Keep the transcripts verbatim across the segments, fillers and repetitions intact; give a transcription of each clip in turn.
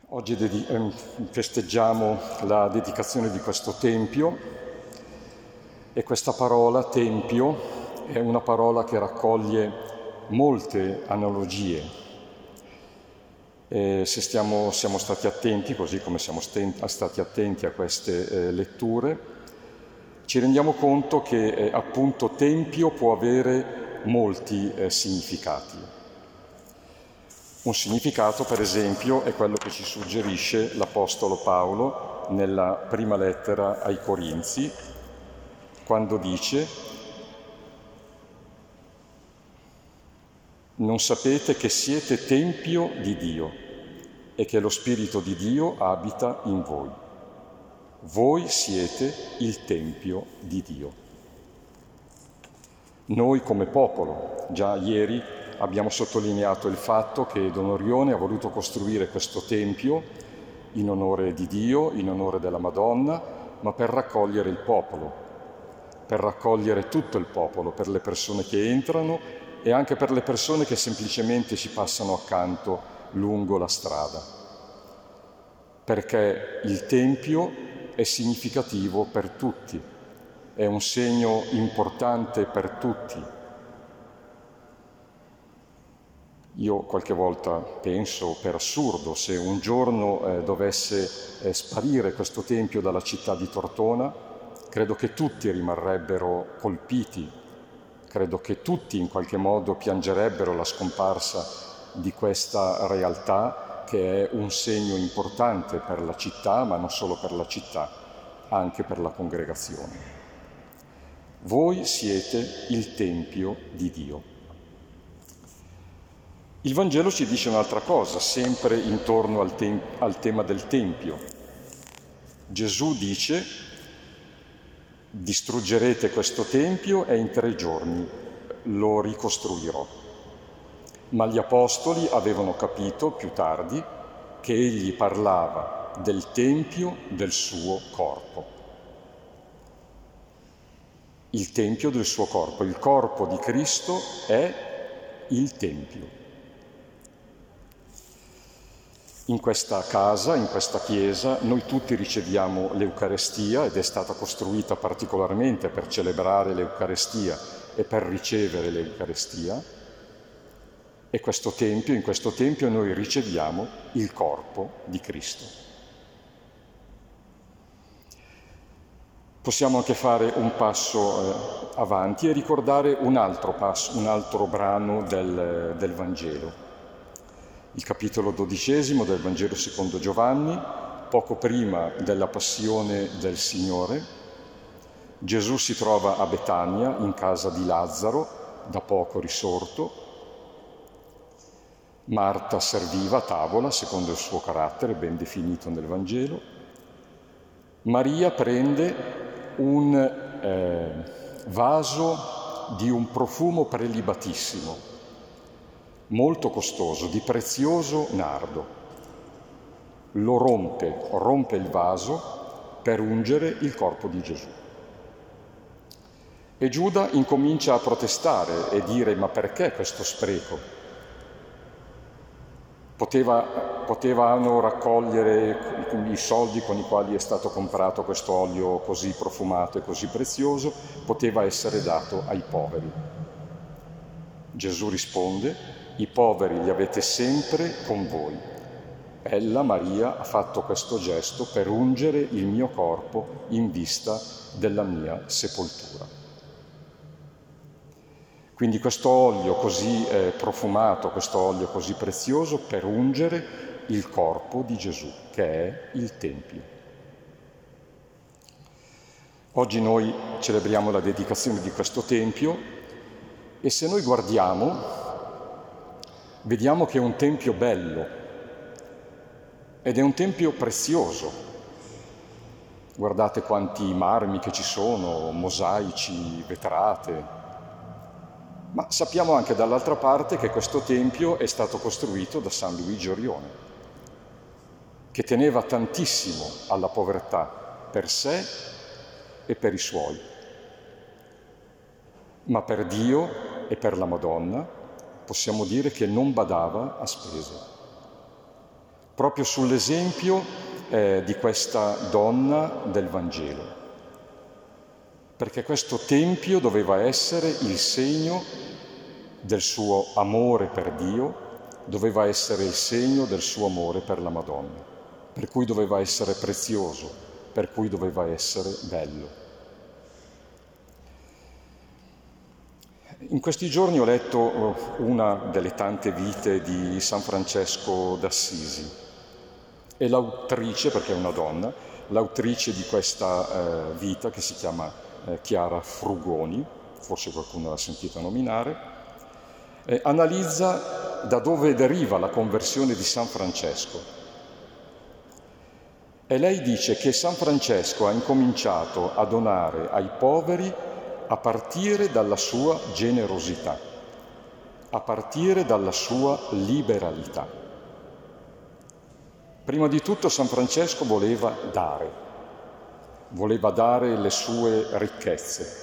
Oggi dedi- ehm, festeggiamo la dedicazione di questo Tempio e questa parola, Tempio, è una parola che raccoglie molte analogie. E se stiamo, siamo stati attenti, così come siamo sten- stati attenti a queste eh, letture, ci rendiamo conto che eh, appunto Tempio può avere molti eh, significati. Un significato, per esempio, è quello che ci suggerisce l'Apostolo Paolo nella prima lettera ai Corinzi, quando dice: «Non sapete che siete tempio di Dio e che lo Spirito di Dio abita in voi. Voi siete il tempio di Dio». Noi come popolo, già ieri abbiamo sottolineato il fatto che Don Orione ha voluto costruire questo tempio in onore di Dio, in onore della Madonna, ma per raccogliere il popolo, per raccogliere tutto il popolo, per le persone che entrano e anche per le persone che semplicemente ci passano accanto lungo la strada. Perché il Tempio è significativo per tutti, è un segno importante per tutti. Io qualche volta penso, per assurdo, se un giorno eh, dovesse eh, sparire questo Tempio dalla città di Tortona, credo che tutti rimarrebbero colpiti, credo che tutti in qualche modo piangerebbero la scomparsa di questa realtà che è un segno importante per la città, ma non solo per la città, anche per la congregazione. Voi siete il Tempio di Dio. Il Vangelo ci dice un'altra cosa, sempre intorno al, tem- al tema del Tempio. Gesù dice: distruggerete questo Tempio e in tre giorni lo ricostruirò. Ma gli Apostoli avevano capito più tardi che egli parlava del Tempio del suo corpo. Il Tempio del suo corpo, il corpo di Cristo è il Tempio. In questa casa, in questa chiesa, noi tutti riceviamo l'Eucarestia ed è stata costruita particolarmente per celebrare l'Eucarestia e per ricevere l'Eucarestia. E questo tempio, in questo tempio noi riceviamo il corpo di Cristo. Possiamo anche fare un passo eh, avanti e ricordare un altro passo, un altro brano del, del Vangelo. Il capitolo dodicesimo del Vangelo secondo Giovanni, poco prima della passione del Signore, Gesù si trova a Betania, in casa di Lazzaro, da poco risorto. Marta serviva a tavola, secondo il suo carattere, ben definito nel Vangelo. Maria prende un eh, vaso di un profumo prelibatissimo, molto costoso, di prezioso nardo. Lo rompe, rompe il vaso per ungere il corpo di Gesù. E Giuda incomincia a protestare e dire: ma perché questo spreco? Poteva, potevano raccogliere i soldi con i quali è stato comprato questo olio così profumato e così prezioso, poteva essere dato ai poveri. Gesù risponde: i poveri li avete sempre con voi. Ella, Maria, ha fatto questo gesto per ungere il mio corpo in vista della mia sepoltura. Quindi questo olio così eh, profumato, questo olio così prezioso per ungere il corpo di Gesù, che è il Tempio. Oggi noi celebriamo la dedicazione di questo Tempio e se noi guardiamo, vediamo che è un tempio bello ed è un tempio prezioso. Guardate quanti marmi che ci sono, mosaici, vetrate. Ma sappiamo anche dall'altra parte che questo tempio è stato costruito da San Luigi Orione, che teneva tantissimo alla povertà per sé e per i suoi. Ma per Dio e per la Madonna possiamo dire che non badava a spese. proprio sull'esempio eh, di questa donna del Vangelo, perché questo tempio doveva essere il segno del suo amore per Dio, doveva essere il segno del suo amore per la Madonna, per cui doveva essere prezioso, per cui doveva essere bello. In questi giorni ho letto una delle tante vite di San Francesco d'Assisi e l'autrice, perché è una donna, l'autrice di questa eh, vita, che si chiama eh, Chiara Frugoni, forse qualcuno l'ha sentita nominare, eh, analizza da dove deriva la conversione di San Francesco. E lei dice che San Francesco ha incominciato a donare ai poveri a partire dalla sua generosità, a partire dalla sua liberalità. Prima di tutto San Francesco voleva dare, voleva dare le sue ricchezze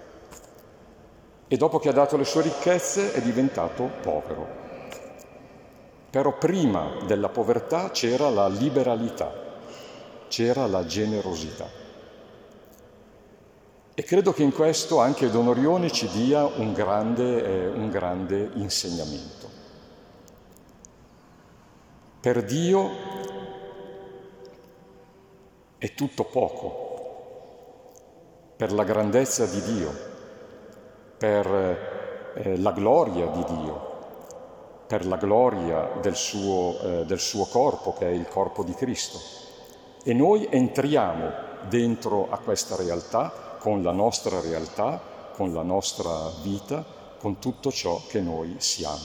e dopo che ha dato le sue ricchezze è diventato povero. Però prima della povertà c'era la liberalità, c'era la generosità. E credo che in questo anche Don Orione ci dia un grande, eh, un grande insegnamento. Per Dio è tutto poco, per la grandezza di Dio, per eh, la gloria di Dio, per la gloria del suo, eh, del suo corpo, che è il corpo di Cristo. E noi entriamo dentro a questa realtà con la nostra realtà, con la nostra vita, con tutto ciò che noi siamo.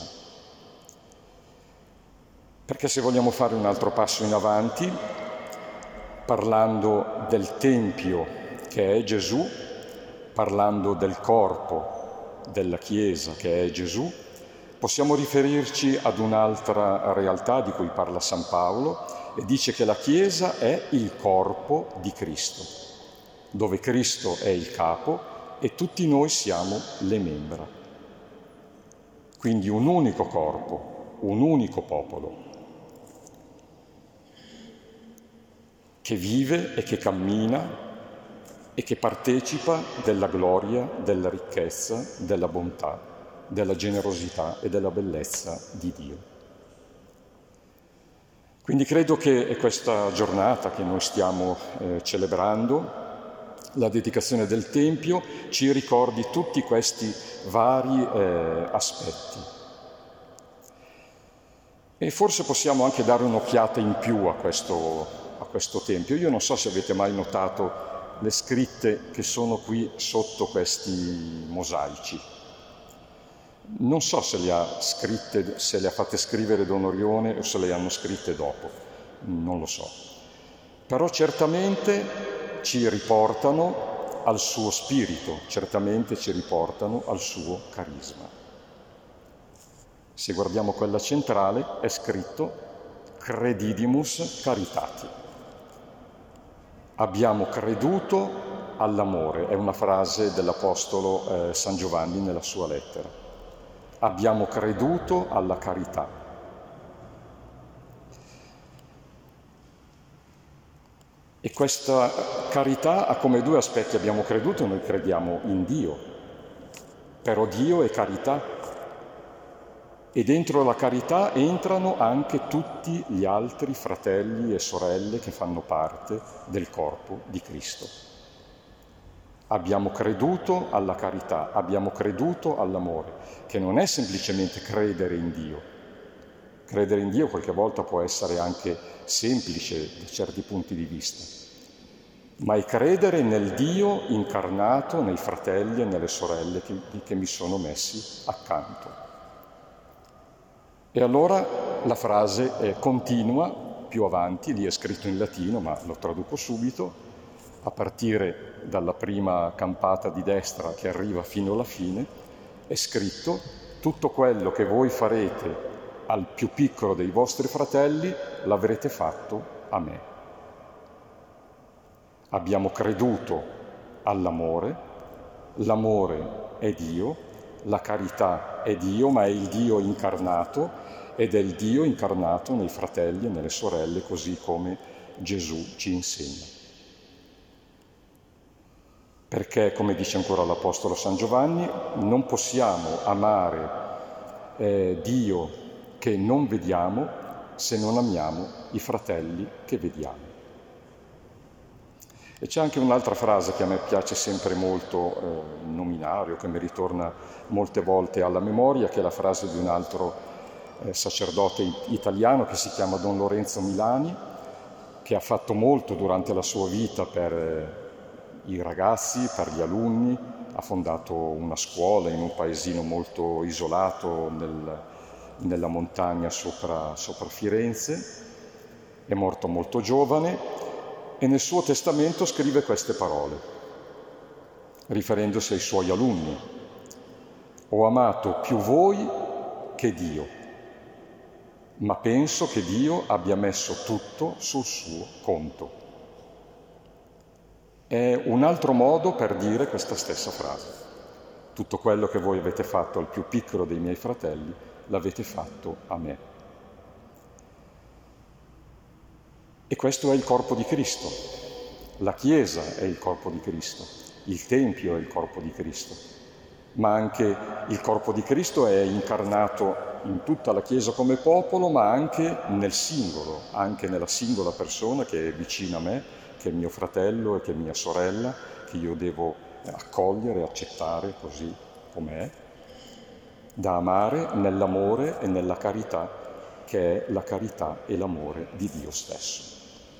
Perché se vogliamo fare un altro passo in avanti, parlando del Tempio che è Gesù, parlando del corpo della Chiesa che è Gesù, possiamo riferirci ad un'altra realtà di cui parla San Paolo e dice che la Chiesa è il corpo di Cristo, dove Cristo è il capo e tutti noi siamo le membra. Quindi un unico corpo, un unico popolo, che vive e che cammina e che partecipa della gloria, della ricchezza, della bontà, della generosità e della bellezza di Dio. Quindi credo che questa giornata che noi stiamo eh, celebrando, la dedicazione del Tempio, ci ricordi tutti questi vari eh, aspetti. E forse possiamo anche dare un'occhiata in più a questo, a questo Tempio. Io non so se avete mai notato le scritte che sono qui sotto questi mosaici. Non so se le ha scritte, se le ha fatte scrivere Don Orione o se le hanno scritte dopo, non lo so. Però certamente ci riportano al suo spirito, certamente ci riportano al suo carisma. Se guardiamo quella centrale è scritto Credidimus Caritati. Abbiamo creduto all'amore, è una frase dell'Apostolo eh, San Giovanni nella sua lettera. Abbiamo creduto alla carità. E questa carità ha come due aspetti. Abbiamo creduto, noi crediamo in Dio, però Dio è carità e dentro la carità entrano anche tutti gli altri fratelli e sorelle che fanno parte del corpo di Cristo. Abbiamo creduto alla carità, abbiamo creduto all'amore, che non è semplicemente credere in Dio. Credere in Dio qualche volta può essere anche semplice da certi punti di vista, ma è credere nel Dio incarnato nei fratelli e nelle sorelle che, che mi sono messi accanto. E allora la frase è continua più avanti, lì è scritto in latino, ma lo traduco subito, a partire dalla prima campata di destra che arriva fino alla fine, è scritto: tutto quello che voi farete al più piccolo dei vostri fratelli l'avrete fatto a me. Abbiamo creduto all'amore, l'amore è Dio, la carità è Dio, ma è il Dio incarnato, ed è il Dio incarnato nei fratelli e nelle sorelle, così come Gesù ci insegna. Perché, come dice ancora l'Apostolo San Giovanni, non possiamo amare eh, Dio che non vediamo se non amiamo i fratelli che vediamo. E c'è anche un'altra frase che a me piace sempre molto eh, nominare, o che mi ritorna molte volte alla memoria, che è la frase di un altro eh, sacerdote italiano che si chiama Don Lorenzo Milani, che ha fatto molto durante la sua vita per eh, i ragazzi, per gli alunni, ha fondato una scuola in un paesino molto isolato nel, nella montagna sopra, sopra Firenze, è morto molto giovane. E nel suo testamento scrive queste parole, riferendosi ai suoi alunni: «Ho amato più voi che Dio, ma penso che Dio abbia messo tutto sul suo conto». È un altro modo per dire questa stessa frase. Tutto quello che voi avete fatto al più piccolo dei miei fratelli, l'avete fatto a me. E questo è il corpo di Cristo. La Chiesa è il corpo di Cristo, il Tempio è il corpo di Cristo, ma anche il corpo di Cristo è incarnato in tutta la Chiesa come popolo, ma anche nel singolo, anche nella singola persona che è vicina a me, che è mio fratello e che è mia sorella, che io devo accogliere, accettare così com'è, da amare nell'amore e nella carità, che è la carità e l'amore di Dio stesso.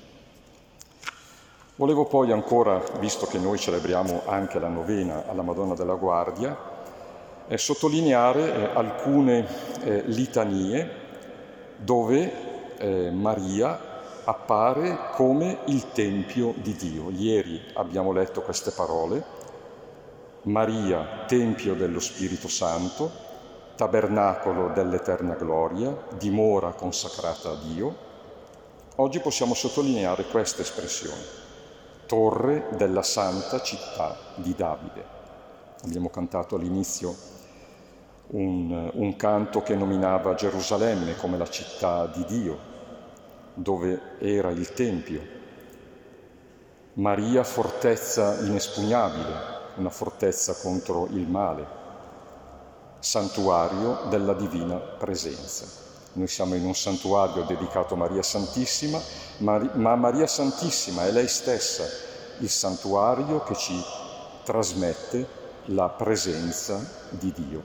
Volevo poi ancora, visto che noi celebriamo anche la novena alla Madonna della Guardia, eh, sottolineare eh, alcune eh, litanie dove eh, Maria appare come il Tempio di Dio. Ieri abbiamo letto queste parole: Maria, Tempio dello Spirito Santo, tabernacolo dell'eterna gloria, dimora consacrata a Dio. Oggi possiamo sottolineare queste espressioni: Torre della Santa Città di Davide. Abbiamo cantato all'inizio un, un canto che nominava Gerusalemme come la città di Dio, dove era il Tempio. Maria, fortezza inespugnabile, una fortezza contro il male, santuario della divina presenza. Noi siamo in un santuario dedicato a Maria Santissima, ma Maria Santissima è lei stessa il santuario che ci trasmette la presenza di Dio.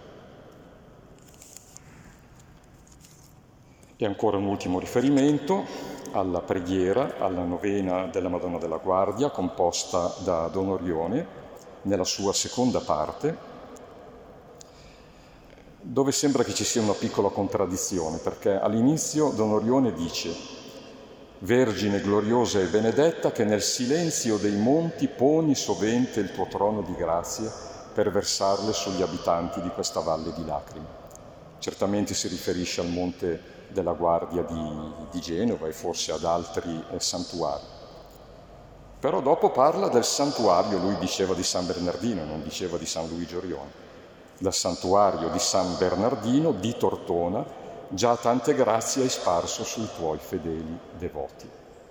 E ancora un ultimo riferimento alla preghiera, alla novena della Madonna della Guardia, composta da Don Orione, nella sua seconda parte, dove sembra che ci sia una piccola contraddizione, perché all'inizio Don Orione dice: Vergine gloriosa e benedetta, che nel silenzio dei monti poni sovente il tuo trono di grazie per versarle sugli abitanti di questa valle di lacrime. Certamente si riferisce al Monte della Guardia di, di Genova e forse ad altri eh, santuari. Però dopo parla del santuario, lui diceva di San Bernardino, non diceva di San Luigi Orione, del santuario di San Bernardino di Tortona, già tante grazie hai sparso sui tuoi fedeli devoti.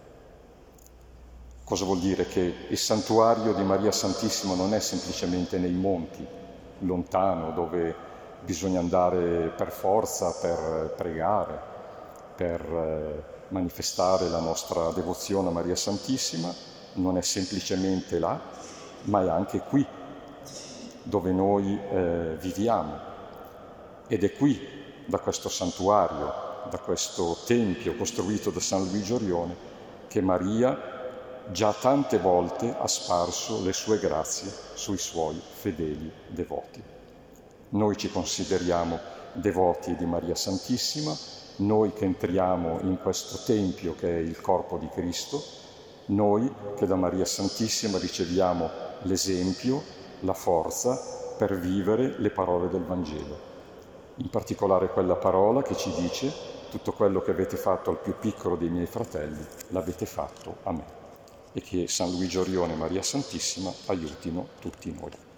Cosa vuol dire? Che il santuario di Maria Santissima non è semplicemente nei monti, lontano, dove bisogna andare per forza per pregare, per manifestare la nostra devozione a Maria Santissima, non è semplicemente là, ma è anche qui, dove noi eh, viviamo. Ed è qui, da questo santuario, da questo tempio costruito da San Luigi Orione, che Maria già tante volte ha sparso le sue grazie sui suoi fedeli devoti. Noi ci consideriamo devoti di Maria Santissima, noi che entriamo in questo tempio che è il corpo di Cristo, noi che da Maria Santissima riceviamo l'esempio, la forza per vivere le parole del Vangelo. In particolare quella parola che ci dice: tutto quello che avete fatto al più piccolo dei miei fratelli l'avete fatto a me. E che San Luigi Orione e Maria Santissima aiutino tutti noi.